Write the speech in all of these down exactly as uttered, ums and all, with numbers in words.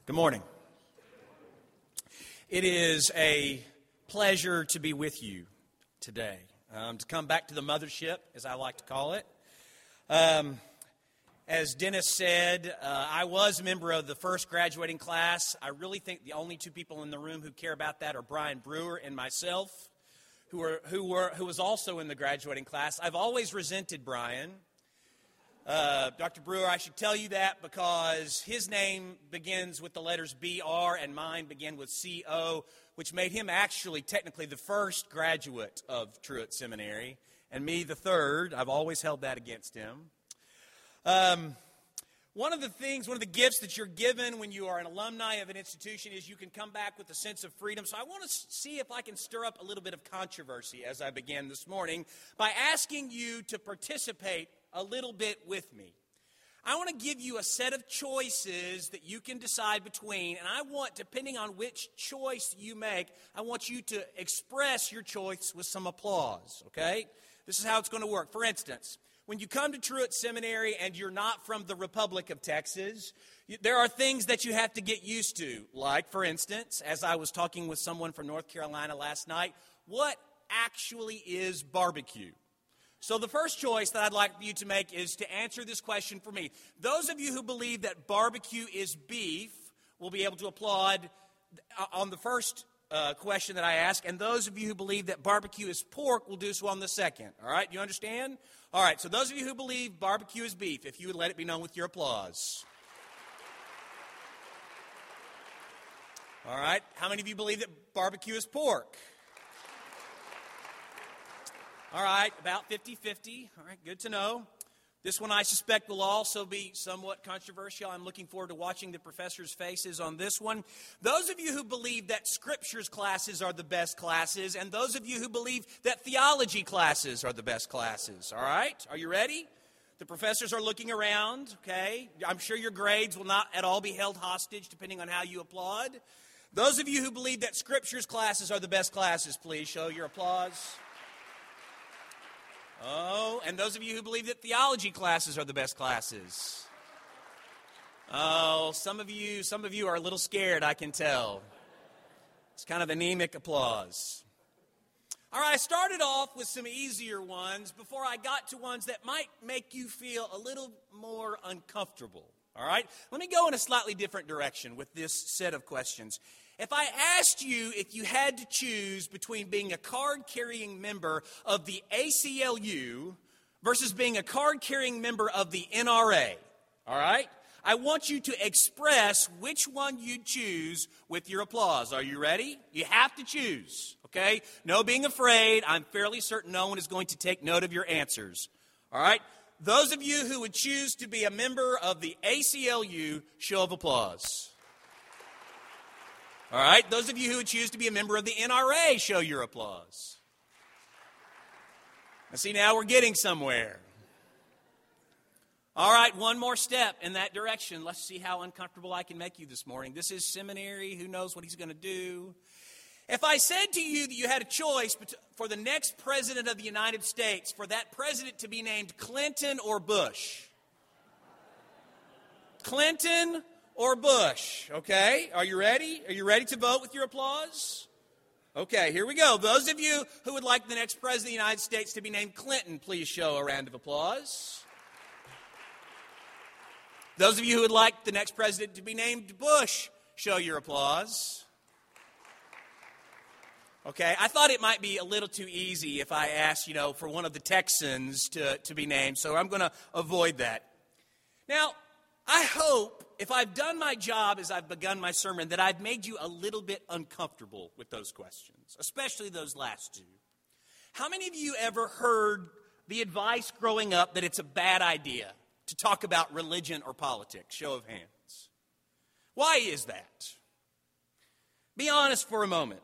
Good morning. It is a pleasure to be with you today, um, to come back to the mothership, as I like to call it. Um, as Dennis said, uh, I was a member of the first graduating class. I really think the only two people in the room who care about that are Brian Brewer and myself, who were who were who was also in the graduating class. I've always resented Brian. Uh, Doctor Brewer, I should tell you that because his name begins with the letters B R and mine begin with C O, which made him actually technically the first graduate of Truett Seminary, and me the third. I've always held that against him. Um, one of the things, one of the gifts that you're given when you are an alumni of an institution is you can come back with a sense of freedom. So I want to see if I can stir up a little bit of controversy as I begin this morning by asking you to participate a little bit with me. I want to give you a set of choices that you can decide between, and I want, depending on which choice you make, I want you to express your choice with some applause, okay? This is how it's going to work. For instance, when you come to Truett Seminary and you're not from the Republic of Texas, you, there are things that you have to get used to. Like, for instance, as I was talking with someone from North Carolina last night, what actually is barbecue? So the first choice that I'd like you to make is to answer this question for me. Those of you who believe that barbecue is beef will be able to applaud on the first uh, question that I ask, and those of you who believe that barbecue is pork will do so on the second. All right, you understand? All right, so those of you who believe barbecue is beef, if you would let it be known with your applause. All right, how many of you believe that barbecue is pork? All right, about fifty-fifty. All right, good to know. This one I suspect will also be somewhat controversial. I'm looking forward to watching the professors' faces on this one. Those of you who believe that scriptures classes are the best classes, and those of you who believe that theology classes are the best classes. All right, are you ready? The professors are looking around, okay? I'm sure your grades will not at all be held hostage depending on how you applaud. Those of you who believe that scriptures classes are the best classes, please show your applause. Oh, and those of you who believe that theology classes are the best classes. Oh, some of you, some of you are a little scared, I can tell. It's kind of anemic applause. All right, I started off with some easier ones before I got to ones that might make you feel a little more uncomfortable. All right, let me go in a slightly different direction with this set of questions. If I asked you if you had to choose between being a card-carrying member of the A C L U versus being a card-carrying member of the N R A, all right? I want you to express which one you'd choose with your applause. Are you ready? You have to choose, okay? No being afraid. I'm fairly certain no one is going to take note of your answers, all right? Those of you who would choose to be a member of the A C L U, show of applause. All right, those of you who would choose to be a member of the N R A, show your applause. Now, see, now we're getting somewhere. All right, one more step in that direction. Let's see how uncomfortable I can make you this morning. This is seminary. Who knows what he's going to do? If I said to you that you had a choice for the next president of the United States, for that president to be named Clinton or Bush, Clinton or Bush, okay? Are you ready? Are you ready to vote with your applause? Okay, here we go. Those of you who would like the next president of the United States to be named Clinton, please show a round of applause. Those of you who would like the next president to be named Bush, show your applause. Okay, I thought it might be a little too easy if I asked, you know, for one of the Texans to, to be named, so I'm going to avoid that. Now, I hope, if I've done my job as I've begun my sermon, that I've made you a little bit uncomfortable with those questions, especially those last two. How many of you ever heard the advice growing up that it's a bad idea to talk about religion or politics? Show of hands. Why is that? Be honest for a moment.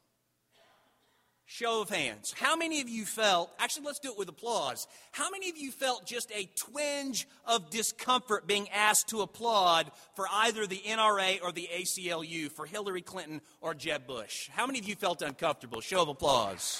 Show of hands. How many of you felt, actually let's do it with applause. How many of you felt just a twinge of discomfort being asked to applaud for either the N R A or the A C L U, for Hillary Clinton or Jeb Bush? How many of you felt uncomfortable? Show of applause.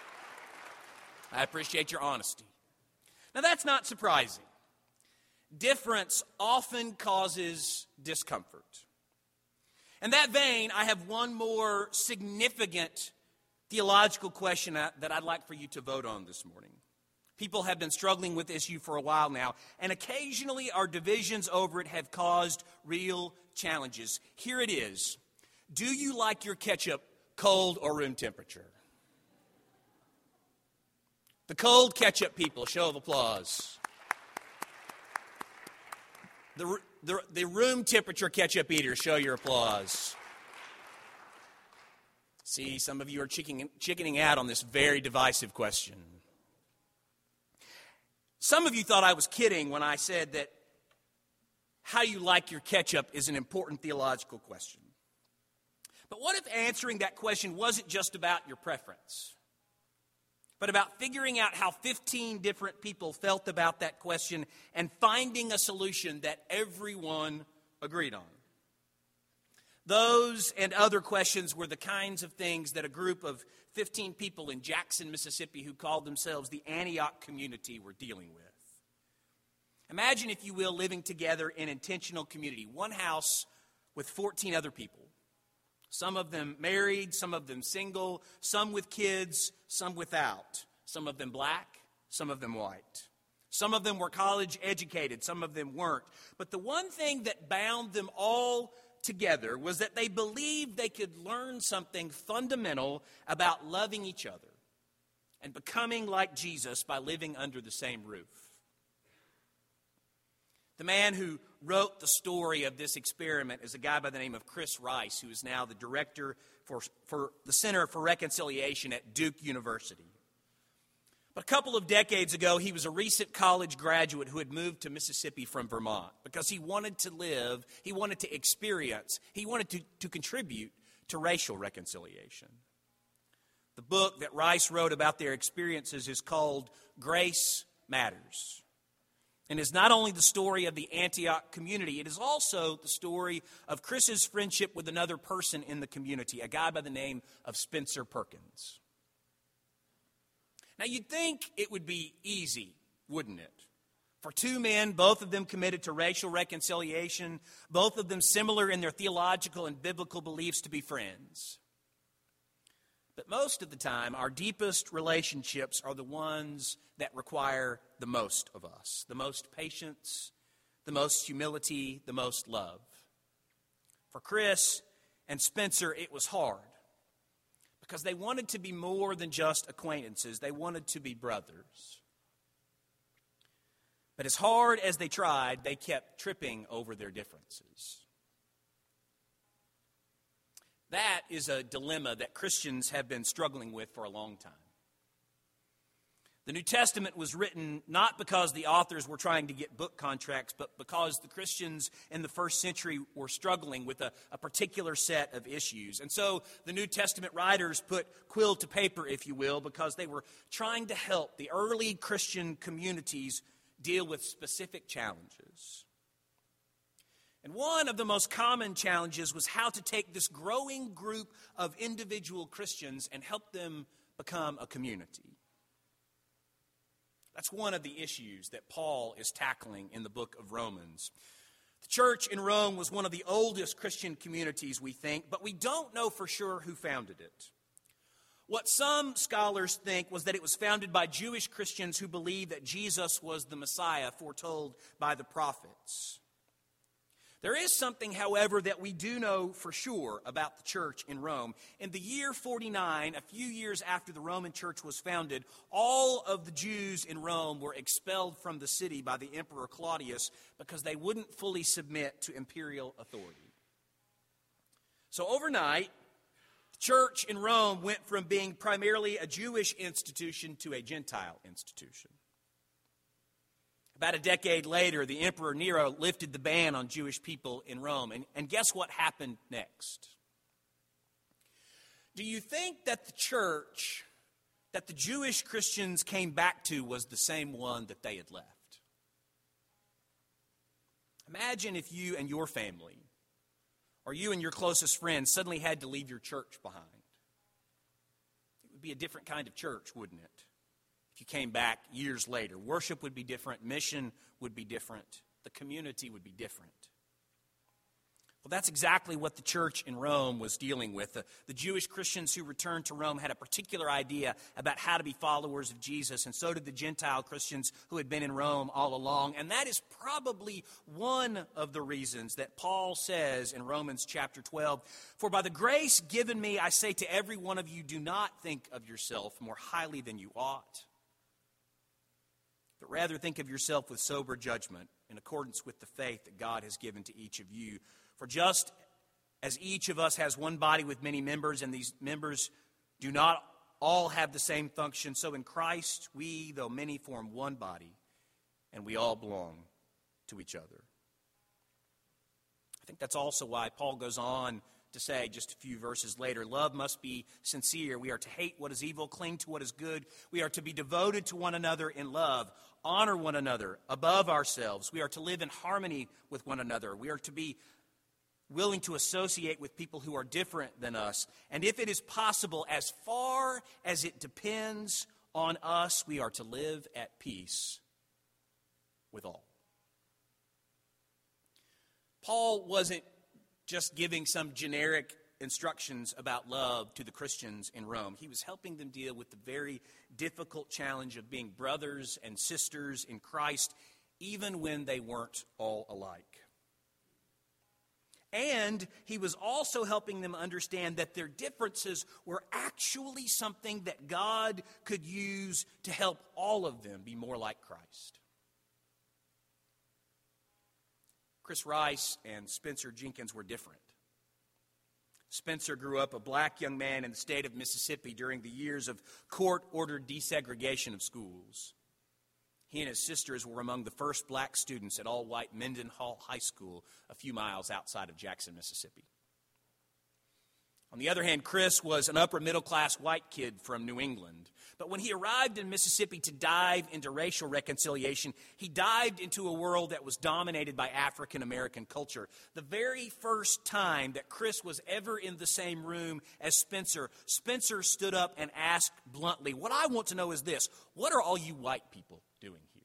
I appreciate your honesty. Now that's not surprising. Difference often causes discomfort. In that vein, I have one more significant theological question that I'd like for you to vote on this morning. People have been struggling with this issue for a while now, and occasionally our divisions over it have caused real challenges. Here it is. Do you like your ketchup cold or room temperature? The cold ketchup people, show of applause. The, the, the room temperature ketchup eaters, show your applause. See, some of you are chicken, chickening out on this very divisive question. Some of you thought I was kidding when I said that how you like your ketchup is an important theological question. But what if answering that question wasn't just about your preference, but about figuring out how fifteen different people felt about that question and finding a solution that everyone agreed on? Those and other questions were the kinds of things that a group of fifteen people in Jackson, Mississippi, who called themselves the Antioch Community, were dealing with. Imagine, if you will, living together in intentional community, one house with fourteen other people. Some of them married, some of them single, some with kids, some without. Some of them black, some of them white. Some of them were college educated, some of them weren't. But the one thing that bound them all together was that they believed they could learn something fundamental about loving each other and becoming like Jesus by living under the same roof. The man who wrote the story of this experiment is a guy by the name of Chris Rice, who is now the director for, for the Center for Reconciliation at Duke University. But a couple of decades ago, he was a recent college graduate who had moved to Mississippi from Vermont because he wanted to live, he wanted to experience, he wanted to, to contribute to racial reconciliation. The book that Rice wrote about their experiences is called Grace Matters, and is not only the story of the Antioch community, it is also the story of Chris's friendship with another person in the community, a guy by the name of Spencer Perkins. Now, you'd think it would be easy, wouldn't it? For two men, both of them committed to racial reconciliation, both of them similar in their theological and biblical beliefs, to be friends. But most of the time, our deepest relationships are the ones that require the most of us, the most patience, the most humility, the most love. For Chris and Spencer, it was hard because they wanted to be more than just acquaintances. They wanted to be brothers. But as hard as they tried, they kept tripping over their differences. That is a dilemma that Christians have been struggling with for a long time. The New Testament was written not because the authors were trying to get book contracts, but because the Christians in the first century were struggling with a, a particular set of issues. And so the New Testament writers put quill to paper, if you will, because they were trying to help the early Christian communities deal with specific challenges. And one of the most common challenges was how to take this growing group of individual Christians and help them become a community. That's one of the issues that Paul is tackling in the book of Romans. The church in Rome was one of the oldest Christian communities, we think, but we don't know for sure who founded it. What some scholars think was that it was founded by Jewish Christians who believed that Jesus was the Messiah foretold by the prophets. There is something, however, that we do know for sure about the church in Rome. In the year forty-nine, a few years after the Roman church was founded, all of the Jews in Rome were expelled from the city by the Emperor Claudius because they wouldn't fully submit to imperial authority. So overnight, the church in Rome went from being primarily a Jewish institution to a Gentile institution. About a decade later, the Emperor Nero lifted the ban on Jewish people in Rome. And, and guess what happened next? Do you think that the church that the Jewish Christians came back to was the same one that they had left? Imagine if you and your family, or you and your closest friends, suddenly had to leave your church behind. It would be a different kind of church, wouldn't it? If you came back years later, worship would be different, mission would be different, the community would be different. Well, that's exactly what the church in Rome was dealing with. The, the Jewish Christians who returned to Rome had a particular idea about how to be followers of Jesus, and so did the Gentile Christians who had been in Rome all along. And that is probably one of the reasons that Paul says in Romans chapter twelve, "For by the grace given me, I say to every one of you, do not think of yourself more highly than you ought, but rather think of yourself with sober judgment in accordance with the faith that God has given to each of you. For just as each of us has one body with many members, and these members do not all have the same function, so in Christ we, though many, form one body, and we all belong to each other." I think that's also why Paul goes on to say just a few verses later, "Love must be sincere. We are to hate what is evil, cling to what is good. We are to be devoted to one another in love, honor one another above ourselves. We are to live in harmony with one another. We are to be willing to associate with people who are different than us. And if it is possible, as far as it depends on us, we are to live at peace with all." Paul wasn't just giving some generic instructions about love to the Christians in Rome. He was helping them deal with the very difficult challenge of being brothers and sisters in Christ, even when they weren't all alike. And he was also helping them understand that their differences were actually something that God could use to help all of them be more like Christ. Chris Rice and Spencer Jenkins were different. Spencer grew up a black young man in the state of Mississippi during the years of court-ordered desegregation of schools. He and his sisters were among the first black students at all-white Mendenhall High School a few miles outside of Jackson, Mississippi. On the other hand, Chris was an upper-middle-class white kid from New England. But when he arrived in Mississippi to dive into racial reconciliation, he dived into a world that was dominated by African-American culture. The very first time that Chris was ever in the same room as Spencer, Spencer stood up and asked bluntly, "What I want to know is this: what are all you white people doing here?"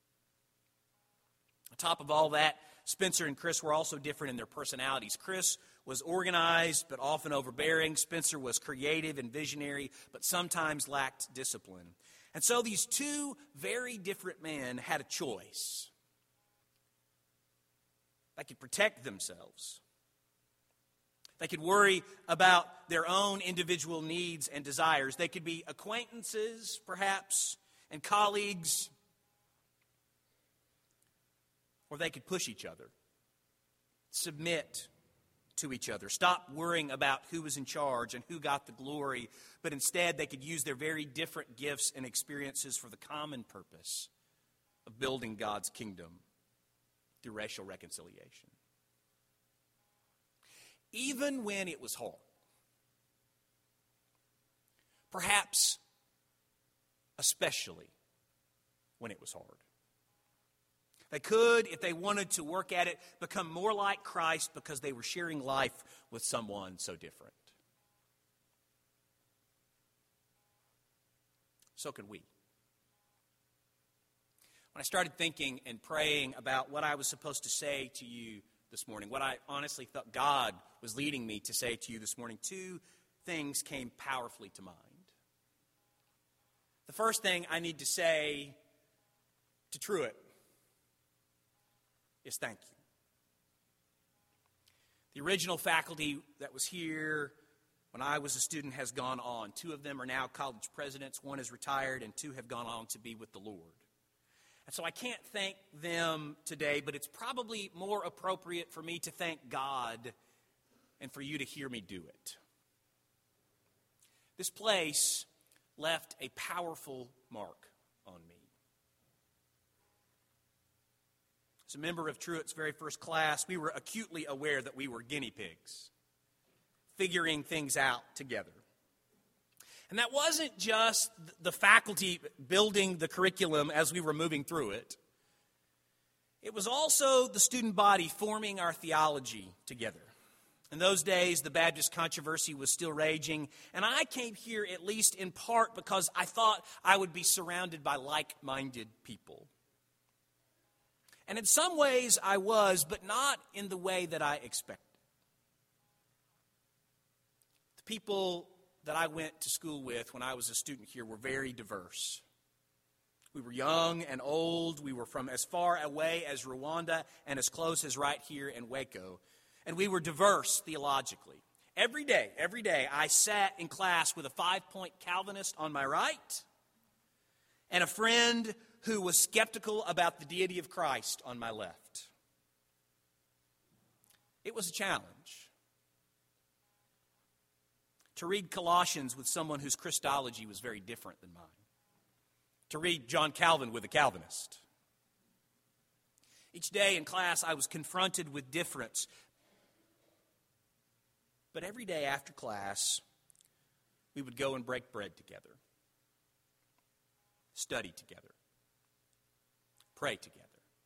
On top of all that, Spencer and Chris were also different in their personalities. Chris was organized but often overbearing. Spencer was creative and visionary but sometimes lacked discipline. And so these two very different men had a choice. They could protect themselves. They could worry about their own individual needs and desires. They could be acquaintances, perhaps, and colleagues. Or they could push each other, submit to each other, stop worrying about who was in charge and who got the glory, but instead they could use their very different gifts and experiences for the common purpose of building God's kingdom through racial reconciliation. Even when it was hard, perhaps especially when it was hard. They could, if they wanted to work at it, become more like Christ because they were sharing life with someone so different. So could we. When I started thinking and praying about what I was supposed to say to you this morning, what I honestly thought God was leading me to say to you this morning, two things came powerfully to mind. The first thing I need to say to Truett is thank you. The original faculty that was here when I was a student has gone on. Two of them are now college presidents. One is retired, and two have gone on to be with the Lord. And so I can't thank them today, but it's probably more appropriate for me to thank God and for you to hear me do it. This place left a powerful mark on me. As a member of Truett's very first class, we were acutely aware that we were guinea pigs, figuring things out together. And that wasn't just the faculty building the curriculum as we were moving through it. It was also the student body forming our theology together. In those days, the Baptist controversy was still raging, and I came here at least in part because I thought I would be surrounded by like-minded people. And in some ways I was, but not in the way that I expected. The people that I went to school with when I was a student here were very diverse. We were young and old. We were from as far away as Rwanda and as close as right here in Waco. And we were diverse theologically. Every day, every day, I sat in class with a five-point Calvinist on my right and a friend who was skeptical about the deity of Christ on my left. It was a challenge to read Colossians with someone whose Christology was very different than mine, to read John Calvin with a Calvinist. Each day in class, I was confronted with difference. But every day after class, we would go and break bread together, study together, pray together.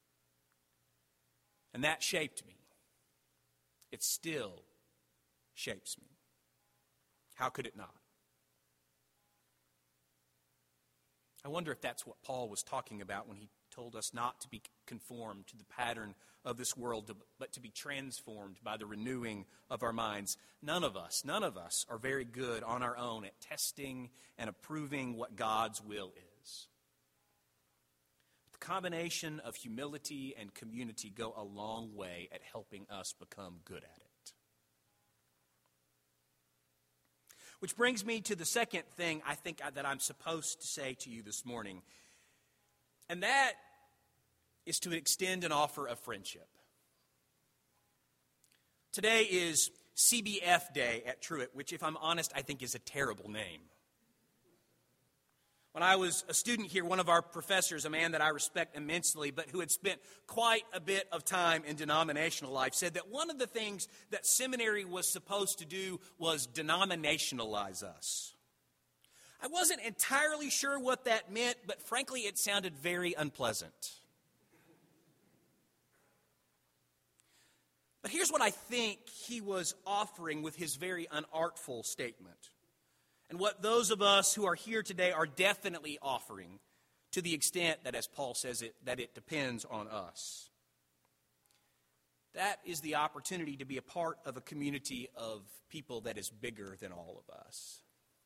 And that shaped me. It still shapes me. How could it not? I wonder if that's what Paul was talking about when he told us not to be conformed to the pattern of this world, but to be transformed by the renewing of our minds. None of us, none of us are very good on our own at testing and approving what God's will is. The combination of humility and community go a long way at helping us become good at it. Which brings me to the second thing I think that I'm supposed to say to you this morning. And that is to extend an offer of friendship. Today is C B F Day at Truett, which, if I'm honest, I think is a terrible name. When I was a student here, one of our professors, a man that I respect immensely, but who had spent quite a bit of time in denominational life, said that one of the things that seminary was supposed to do was denominationalize us. I wasn't entirely sure what that meant, but frankly, it sounded very unpleasant. But here's what I think he was offering with his very unartful statement, and what those of us who are here today are definitely offering, to the extent that, as Paul says it, that it depends on us. That is the opportunity to be a part of a community of people that is bigger than all of us.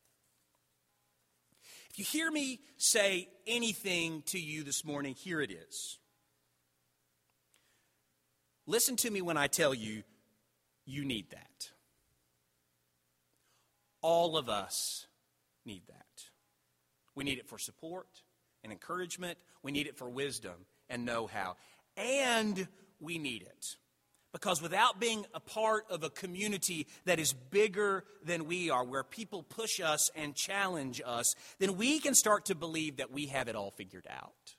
If you hear me say anything to you this morning, here it is. Listen to me when I tell you, you need that. All of us need that. We need it for support and encouragement. We need it for wisdom and know-how. And we need it because without being a part of a community that is bigger than we are, where people push us and challenge us, then we can start to believe that we have it all figured out.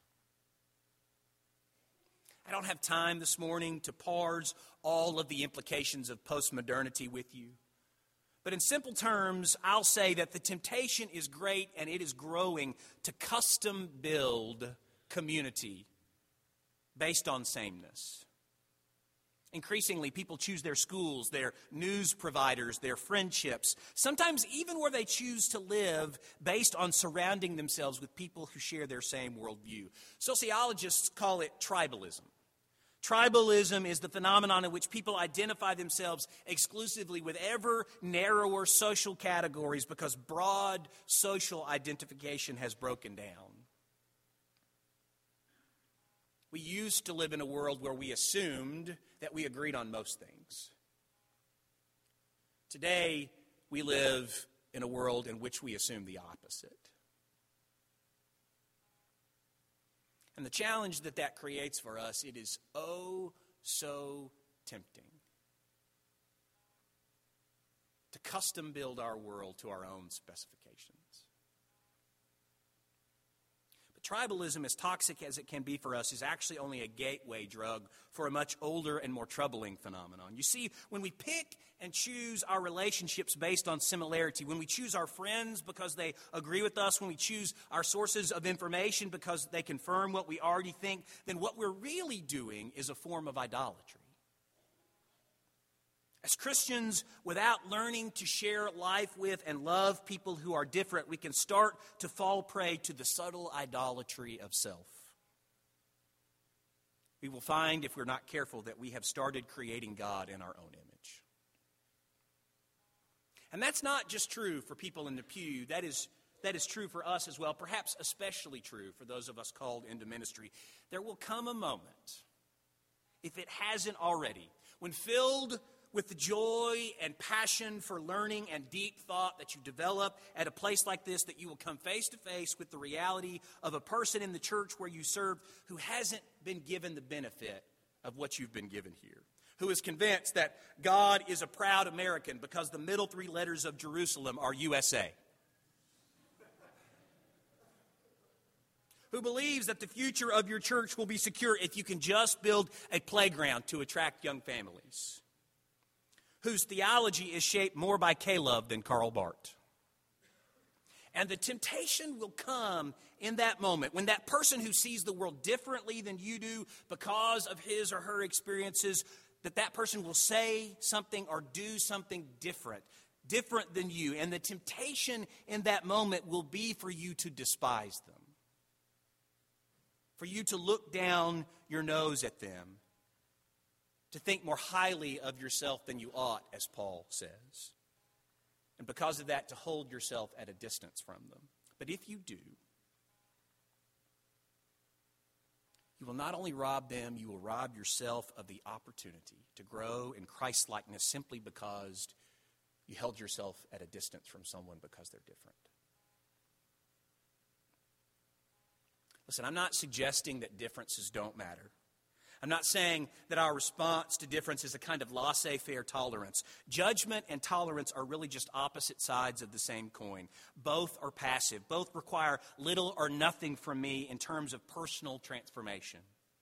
I don't have time this morning to parse all of the implications of postmodernity with you. But in simple terms, I'll say that the temptation is great and it is growing to custom build community based on sameness. Increasingly, people choose their schools, their news providers, their friendships, sometimes even where they choose to live based on surrounding themselves with people who share their same worldview. Sociologists call it tribalism. Tribalism is the phenomenon in which people identify themselves exclusively with ever narrower social categories because broad social identification has broken down. We used to live in a world where we assumed that we agreed on most things. Today, we live in a world in which we assume the opposite. And the challenge that that creates for us, it is oh so tempting to custom build our world to our own specifications. But tribalism, as toxic as it can be for us, is actually only a gateway drug for a much older and more troubling phenomenon. You see, when we pick and choose our relationships based on similarity, when we choose our friends because they agree with us, when we choose our sources of information because they confirm what we already think, then what we're really doing is a form of idolatry. As Christians, without learning to share life with and love people who are different, we can start to fall prey to the subtle idolatry of self. We will find, if we're not careful, that we have started creating God in our own image. And that's not just true for people in the pew. That is, that is true for us as well, perhaps especially true for those of us called into ministry. There will come a moment, if it hasn't already, when filled with the joy and passion for learning and deep thought that you develop at a place like this, that you will come face to face with the reality of a person in the church where you serve who hasn't been given the benefit of what you've been given here, who is convinced that God is a proud American because the middle three letters of Jerusalem are U S A, who believes that the future of your church will be secure if you can just build a playground to attract young families, whose theology is shaped more by K-Love than Karl Barth. And the temptation will come in that moment when that person who sees the world differently than you do because of his or her experiences, that that person will say something or do something different, different than you. And the temptation in that moment will be for you to despise them, for you to look down your nose at them, to think more highly of yourself than you ought, as Paul says. And because of that, to hold yourself at a distance from them. But if you do, you will not only rob them, you will rob yourself of the opportunity to grow in Christ-likeness simply because you held yourself at a distance from someone because they're different. Listen, I'm not suggesting that differences don't matter. I'm not saying that our response to difference is a kind of laissez-faire tolerance. Judgment and tolerance are really just opposite sides of the same coin. Both are passive. Both require little or nothing from me in terms of personal transformation.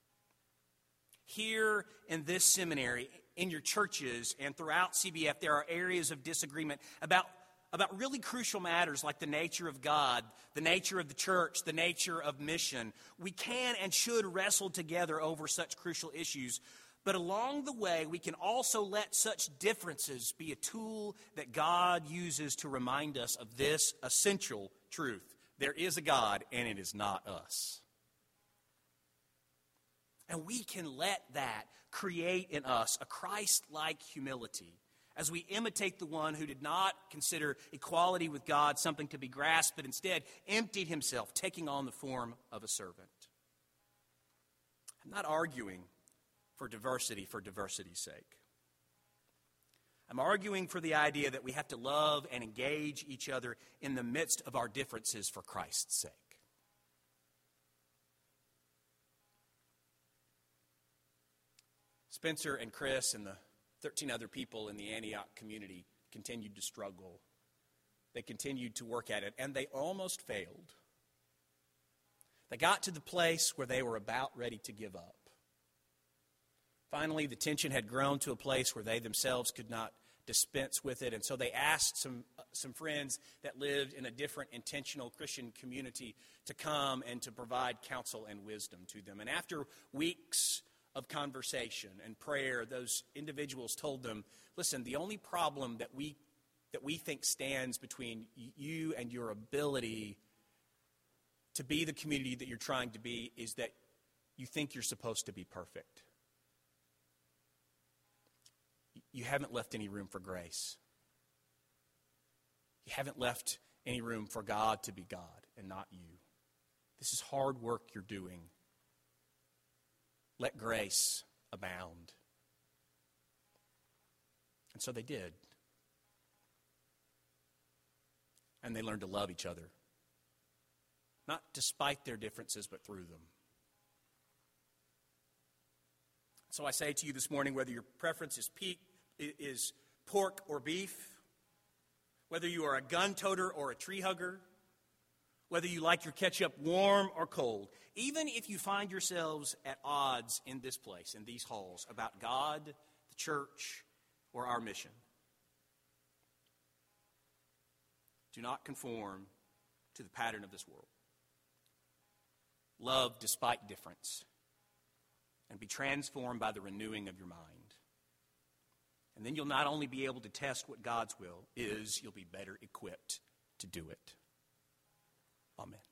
Here in this seminary, in your churches, and throughout C B F, there are areas of disagreement about about really crucial matters like the nature of God, the nature of the church, the nature of mission. We can and should wrestle together over such crucial issues. But along the way, we can also let such differences be a tool that God uses to remind us of this essential truth. There is a God, and it is not us. And we can let that create in us a Christ-like humility as we imitate the one who did not consider equality with God something to be grasped, but instead emptied himself, taking on the form of a servant. I'm not arguing for diversity for diversity's sake. I'm arguing for the idea that we have to love and engage each other in the midst of our differences for Christ's sake. Spencer and Chris and the thirteen other people in the Antioch community continued to struggle. They continued to work at it, and they almost failed. They got to the place where they were about ready to give up. Finally, the tension had grown to a place where they themselves could not dispense with it, and so they asked some, some friends that lived in a different intentional Christian community to come and to provide counsel and wisdom to them. And after weeks of conversation and prayer, those individuals told them, listen, the only problem that we that we think stands between you and your ability to be the community that you're trying to be is that you think you're supposed to be perfect. You haven't left any room for grace. You haven't left any room for God to be God and not you. This is hard work you're doing. Let grace abound. And so they did. And they learned to love each other. Not despite their differences, but through them. So I say to you this morning, whether your preference is, pe- is pork or beef, whether you are a gun toter or a tree hugger, whether you like your ketchup warm or cold, even if you find yourselves at odds in this place, in these halls, about God, the church, or our mission, do not conform to the pattern of this world. Love despite difference, and be transformed by the renewing of your mind. And then you'll not only be able to test what God's will is, you'll be better equipped to do it. Amen.